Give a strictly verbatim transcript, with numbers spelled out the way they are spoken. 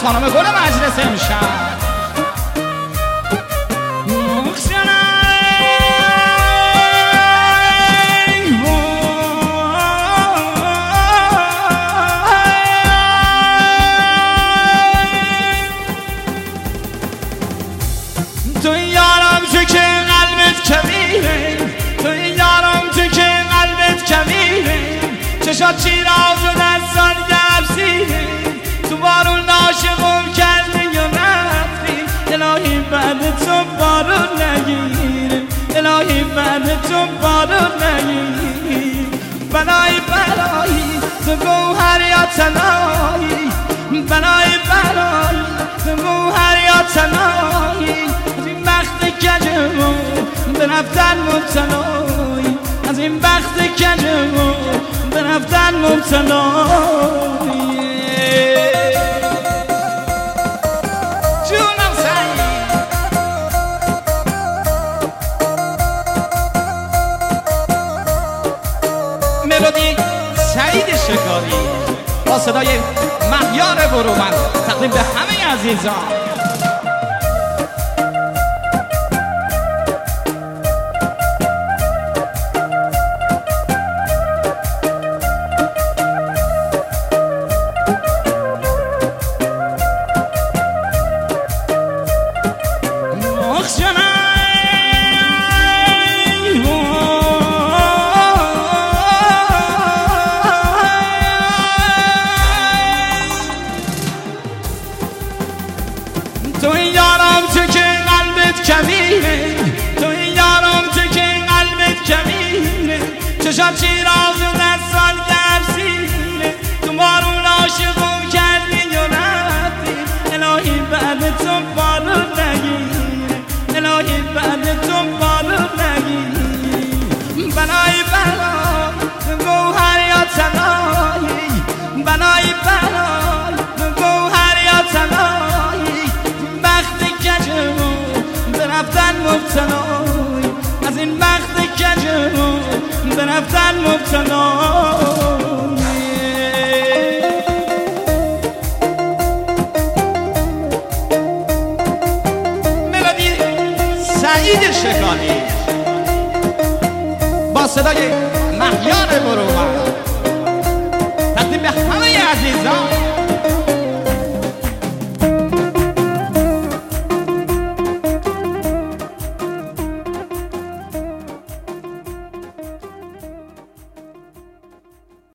خانم گل مجلس امشب. تو یارم تو که قلبت کبیره، تو یارم تو که قلبت کبیره، چشات چیراز و دستان گرسیده، تو بارون عاشقم کردی و رفتی، الهی بعد تو بارون نگیره، الهی بعد تو بارون نگیره. بلای بلایی تو گوهر یا تنایی، بلای بلایی تو گوهر یا تنایی، کجمو به رفتن مبتلایی، از این بخت کجمو به رفتن مبتلایی. جونم سعید ملودی سعید شکاری با صدای مهیار برومند تقدیم به همه عزیزان. تو یارم تو که قلبت کبیره، تو یارم تو که قلبت کبیره، چشات چیراز و دستان گرسیده، تو بارون عاشقم کردی و رفتی، الهی بعد تو بارون نگیره، الهی بعد تو بارون نگیره. بلای بلا گوهر یا تنایی، بلای بلا گوهر یا تنایی، به رفتن مبتلای، از این بخت کجمو به رفتن مبتلای. ملودی سعید شکاری با صدای مهیار برومند تقدیم به همه عزیزان.